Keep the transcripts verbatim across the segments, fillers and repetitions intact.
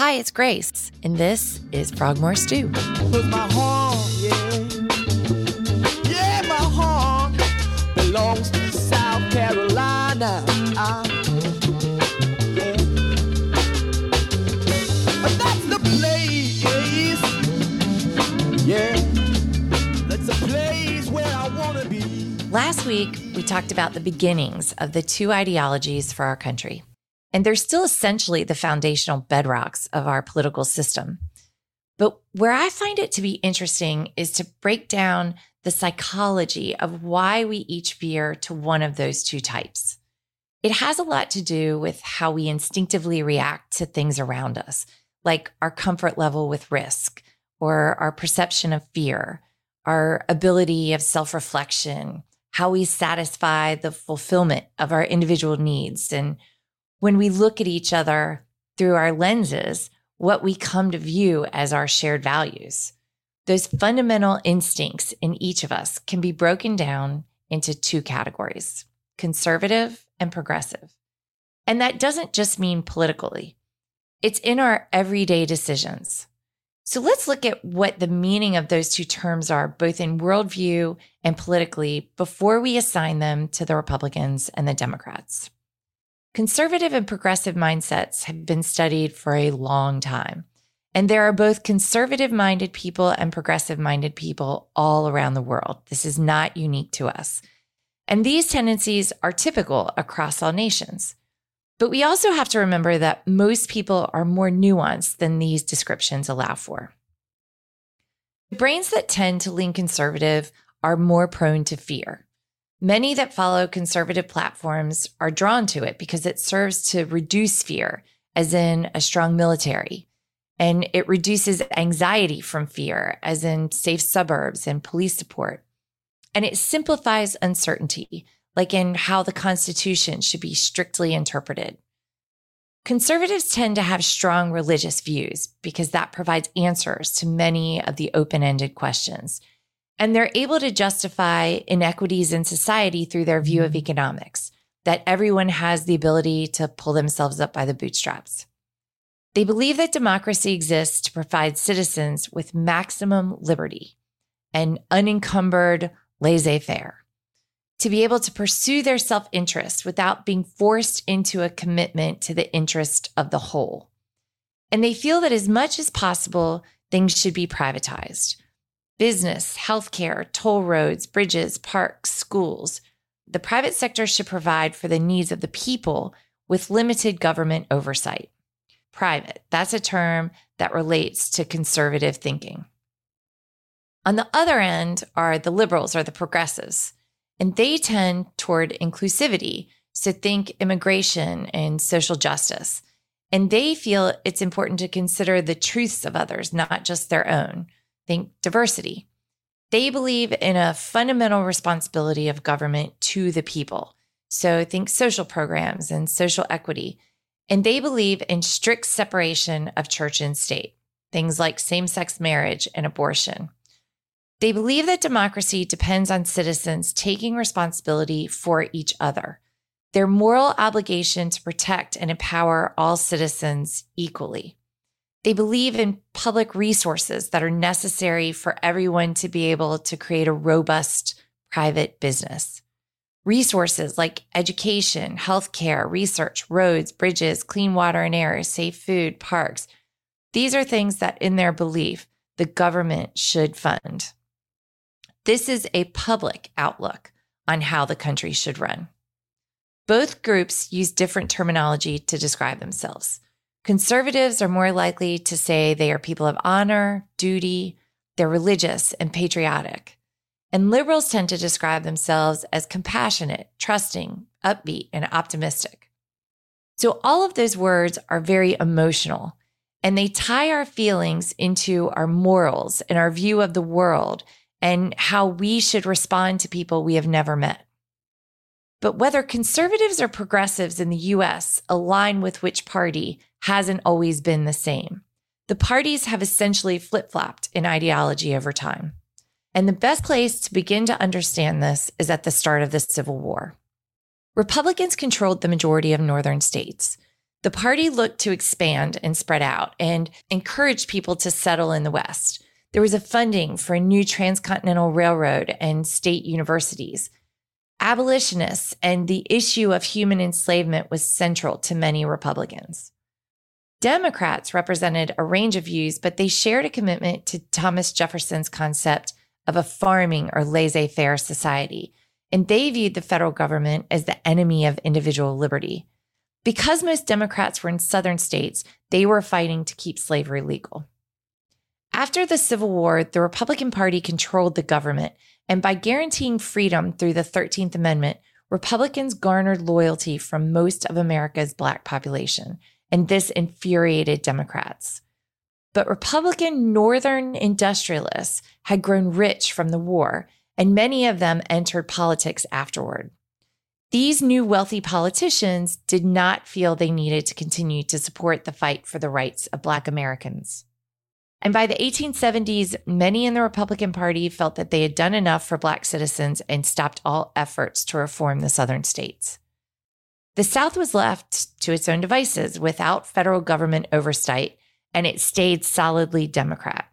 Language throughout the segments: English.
Hi, it's Grace, and this is Frogmore Stew. Put my heart, yeah. Yeah, my heart belongs to South Carolina. Ah, yeah. But that's the place. Yeah, that's the place where I want to be. Last week, we talked about the beginnings of the two ideologies for our country. And they're still essentially the foundational bedrocks of our political system. But where I find it to be interesting is to break down the psychology of why we each veer to one of those two types. It has a lot to do with how we instinctively react to things around us, like our comfort level with risk, or our perception of fear, our ability of self-reflection, how we satisfy the fulfillment of our individual needs, and when we look at each other through our lenses, what we come to view as our shared values. Those fundamental instincts in each of us can be broken down into two categories, conservative and progressive. And that doesn't just mean politically. It's in our everyday decisions. So let's look at what the meaning of those two terms are, both in worldview and politically, before we assign them to the Republicans and the Democrats. Conservative and progressive mindsets have been studied for a long time, and there are both conservative-minded people and progressive-minded people all around the world. This is not unique to us. And these tendencies are typical across all nations. But we also have to remember that most people are more nuanced than these descriptions allow for. Brains that tend to lean conservative are more prone to fear. Many that follow conservative platforms are drawn to it because it serves to reduce fear, as in a strong military, and it reduces anxiety from fear, as in safe suburbs and police support. And it simplifies uncertainty, like in how the Constitution should be strictly interpreted. Conservatives tend to have strong religious views because that provides answers to many of the open-ended questions. And they're able to justify inequities in society through their view of economics, that everyone has the ability to pull themselves up by the bootstraps. They believe that democracy exists to provide citizens with maximum liberty and unencumbered laissez-faire, to be able to pursue their self-interest without being forced into a commitment to the interest of the whole. And they feel that as much as possible, things should be privatized. Business, healthcare, toll roads, bridges, parks, schools. The private sector should provide for the needs of the people with limited government oversight. Private, that's a term that relates to conservative thinking. On the other end are the liberals or the progressives, and they tend toward inclusivity, so think immigration and social justice. And they feel it's important to consider the truths of others, not just their own. Think diversity. They believe in a fundamental responsibility of government to the people. So think social programs and social equity. And they believe in strict separation of church and state, things like same-sex marriage and abortion. They believe that democracy depends on citizens taking responsibility for each other, their moral obligation to protect and empower all citizens equally. They believe in public resources that are necessary for everyone to be able to create a robust private business. Resources like education, healthcare, research, roads, bridges, clean water and air, safe food, parks. These are things that, in their belief, the government should fund. This is a public outlook on how the country should run. Both groups use different terminology to describe themselves. Conservatives are more likely to say they are people of honor, duty, they're religious and patriotic. And liberals tend to describe themselves as compassionate, trusting, upbeat, and optimistic. So all of those words are very emotional, and they tie our feelings into our morals and our view of the world and how we should respond to people we have never met. But whether conservatives or progressives in the U S align with which party hasn't always been the same. The parties have essentially flip-flopped in ideology over time. And the best place to begin to understand this is at the start of the Civil War. Republicans controlled the majority of northern states. The party looked to expand and spread out and encouraged people to settle in the West. There was a funding for a new transcontinental railroad and state universities. Abolitionists and the issue of human enslavement was central to many Republicans. Democrats represented a range of views, but they shared a commitment to Thomas Jefferson's concept of a farming or laissez-faire society, and they viewed the federal government as the enemy of individual liberty. Because most Democrats were in southern states, they were fighting to keep slavery legal. After the Civil War, the Republican Party controlled the government, and by guaranteeing freedom through the thirteenth Amendment, Republicans garnered loyalty from most of America's Black population, and this infuriated Democrats. But Republican Northern industrialists had grown rich from the war, and many of them entered politics afterward. These new wealthy politicians did not feel they needed to continue to support the fight for the rights of Black Americans. And by the eighteen seventies, many in the Republican Party felt that they had done enough for Black citizens and stopped all efforts to reform the Southern states. The South was left to its own devices without federal government oversight, and it stayed solidly Democrat.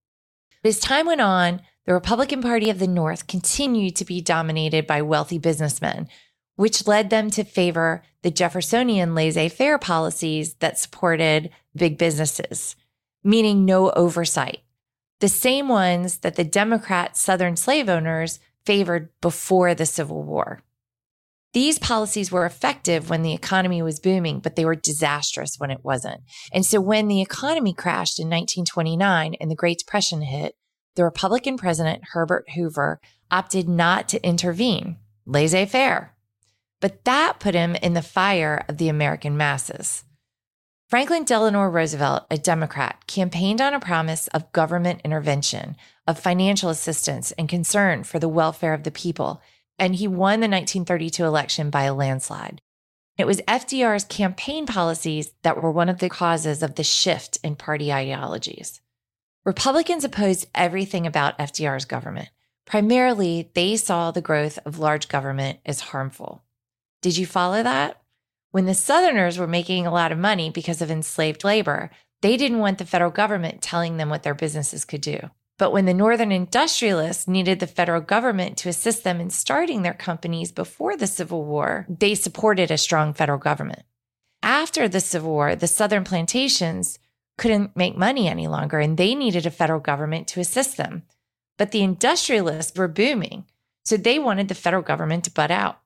As time went on, the Republican Party of the North continued to be dominated by wealthy businessmen, which led them to favor the Jeffersonian laissez-faire policies that supported big businesses, meaning no oversight, the same ones that the Democrat Southern slave owners favored before the Civil War. These policies were effective when the economy was booming, but they were disastrous when it wasn't. And so when the economy crashed in nineteen twenty-nine and the Great Depression hit, the Republican president, Herbert Hoover, opted not to intervene, laissez-faire. But that put him in the fire of the American masses. Franklin Delano Roosevelt, a Democrat, campaigned on a promise of government intervention, of financial assistance and concern for the welfare of the people, and he won the nineteen thirty-two election by a landslide. It was F D R's campaign policies that were one of the causes of the shift in party ideologies. Republicans opposed everything about F D R's government. Primarily, they saw the growth of large government as harmful. Did you follow that? When the Southerners were making a lot of money because of enslaved labor, they didn't want the federal government telling them what their businesses could do. But when the Northern industrialists needed the federal government to assist them in starting their companies before the Civil War, they supported a strong federal government. After the Civil War, the Southern plantations couldn't make money any longer, and they needed a federal government to assist them. But the industrialists were booming, so they wanted the federal government to butt out.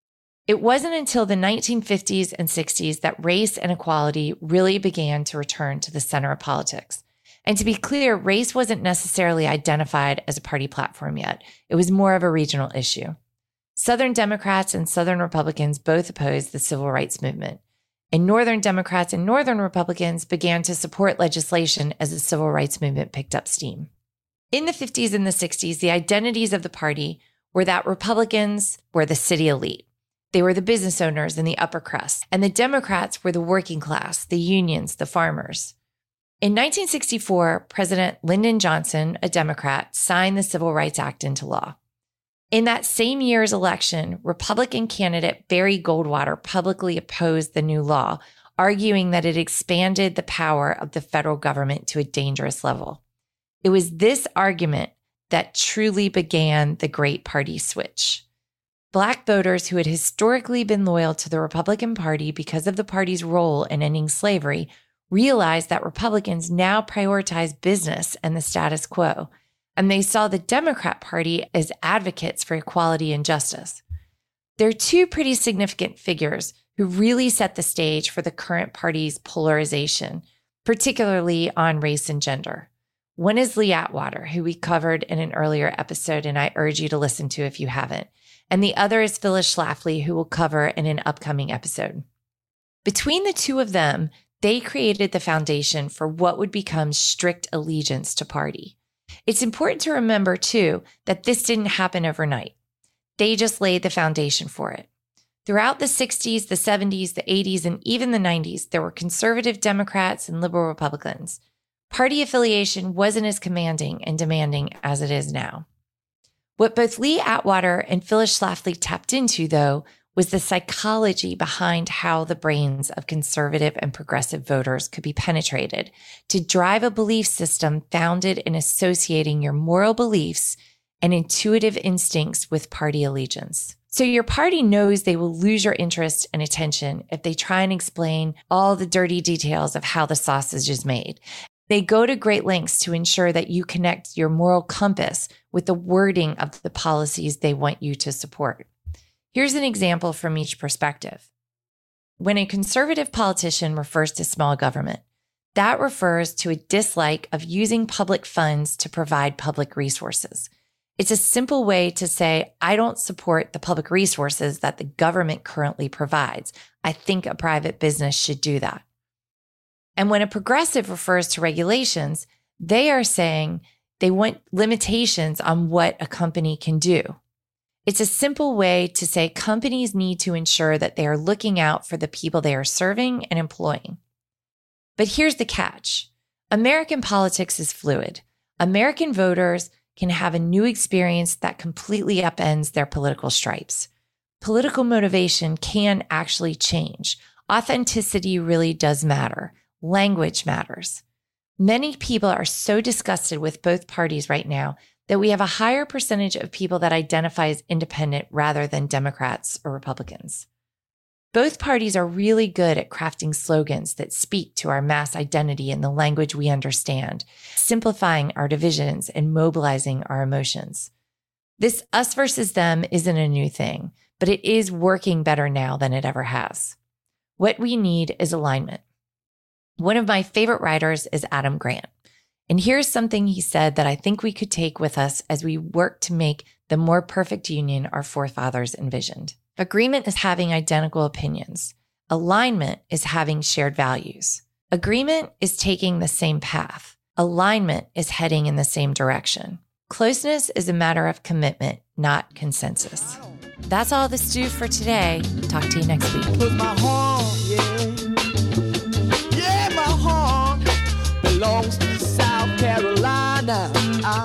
It wasn't until the nineteen fifties and sixties that race and equality really began to return to the center of politics. And to be clear, race wasn't necessarily identified as a party platform yet. It was more of a regional issue. Southern Democrats and Southern Republicans both opposed the civil rights movement. And Northern Democrats and Northern Republicans began to support legislation as the civil rights movement picked up steam. In the fifties and the sixties, the identities of the party were that Republicans were the city elite. They were the business owners and the upper crust. And the Democrats were the working class, the unions, the farmers. In nineteen sixty-four, President Lyndon Johnson, a Democrat, signed the Civil Rights Act into law. In that same year's election, Republican candidate Barry Goldwater publicly opposed the new law, arguing that it expanded the power of the federal government to a dangerous level. It was this argument that truly began the Great Party switch. Black voters who had historically been loyal to the Republican Party because of the party's role in ending slavery realized that Republicans now prioritize business and the status quo, and they saw the Democrat Party as advocates for equality and justice. There are two pretty significant figures who really set the stage for the current party's polarization, particularly on race and gender. One is Lee Atwater, who we covered in an earlier episode, and I urge you to listen to if you haven't. And the other is Phyllis Schlafly, who we'll cover in an upcoming episode. Between the two of them, they created the foundation for what would become strict allegiance to party. It's important to remember, too, that this didn't happen overnight. They just laid the foundation for it. Throughout the sixties, the seventies, the eighties, and even the nineties, there were conservative Democrats and liberal Republicans. Party affiliation wasn't as commanding and demanding as it is now. What both Lee Atwater and Phyllis Schlafly tapped into, though, was the psychology behind how the brains of conservative and progressive voters could be penetrated to drive a belief system founded in associating your moral beliefs and intuitive instincts with party allegiance. So your party knows they will lose your interest and attention if they try and explain all the dirty details of how the sausage is made. They go to great lengths to ensure that you connect your moral compass with the wording of the policies they want you to support. Here's an example from each perspective. When a conservative politician refers to small government, that refers to a dislike of using public funds to provide public resources. It's a simple way to say, I don't support the public resources that the government currently provides. I think a private business should do that. And when a progressive refers to regulations, they are saying they want limitations on what a company can do. It's a simple way to say companies need to ensure that they are looking out for the people they are serving and employing. But here's the catch. American politics is fluid. American voters can have a new experience that completely upends their political stripes. Political motivation can actually change. Authenticity really does matter. Language matters. Many people are so disgusted with both parties right now that we have a higher percentage of people that identify as independent rather than Democrats or Republicans. Both parties are really good at crafting slogans that speak to our mass identity in the language we understand, simplifying our divisions and mobilizing our emotions. This us versus them isn't a new thing, but it is working better now than it ever has. What we need is alignment. One of my favorite writers is Adam Grant. And here's something he said that I think we could take with us as we work to make the more perfect union our forefathers envisioned. Agreement is having identical opinions. Alignment is having shared values. Agreement is taking the same path. Alignment is heading in the same direction. Closeness is a matter of commitment, not consensus. That's all the stew for today. Talk to you next week. Put my heart, yeah. Yeah, my heart belongs to South Carolina. I,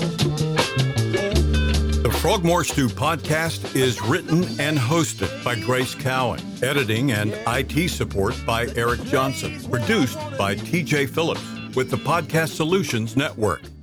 yeah. The Frogmore Stew podcast is written and hosted by Grace Cowan. Editing and I T support by Eric Johnson. Produced by T J Phillips with the Podcast Solutions Network.